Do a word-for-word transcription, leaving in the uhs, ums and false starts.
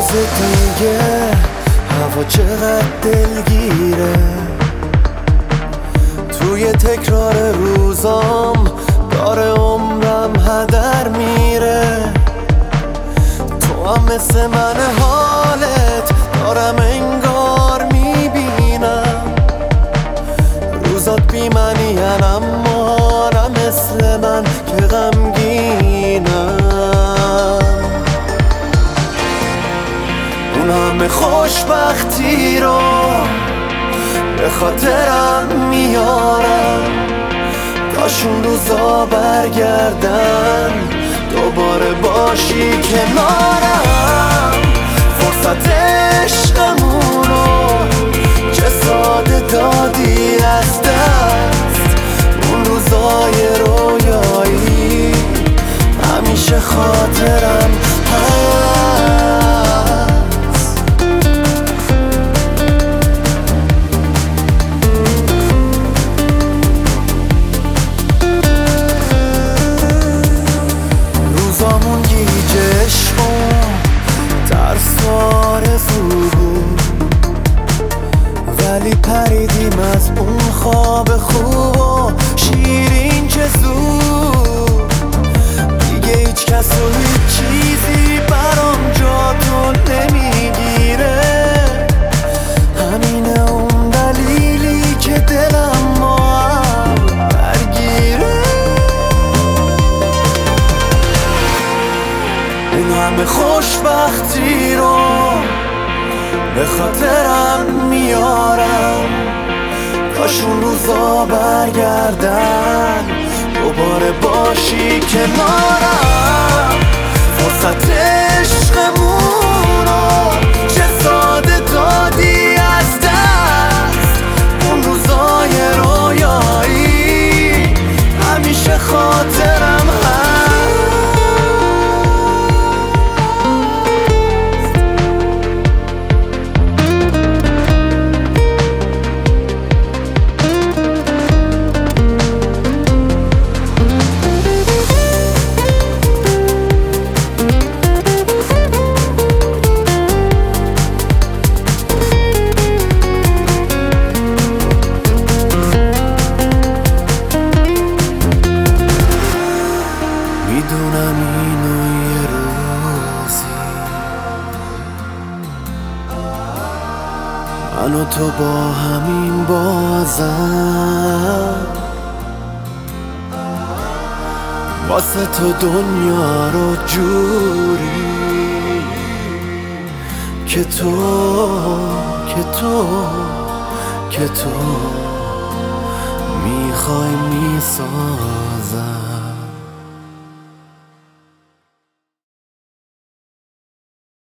دیگه هوا چقدر دلگیره، توی تکرار روزام داره عمرم هدر میره. تو هم مثل من حالت دارم انگار میبینم، روزات بی معنی اما نه مثل من که غمگینم. اون همه خوشبختی رو به خاطرم میارم، کاشون روزا برگردن دوباره باشی کنارم. فرصت عشقمونو چه ساده دادی از دست، اون روزای رویایی همیشه خاطرم هست. روزامون گیج عشق و ترس و آرزو بود، ولی پریدیم از اون خواب خوب و شیرین که زود. دیگه هیچ کس و هیچ چیزی برام جا تو نمیگیره، همینه اون دلیلی که دلم ما هم درگیره. اون همه خوشبختی رو به خاطرم میارم، کاشون روزا برگردن دوباره باشی کنارم. فرصت عشقمونو چه ساده دادی از دست، اون روزای رویایی همیشه خاطرم هست. میدونم اینو یه روزی من و تو با همین بازم، واسه تو دنیا رو جوری که تو که تو که تو میخوای میسازم.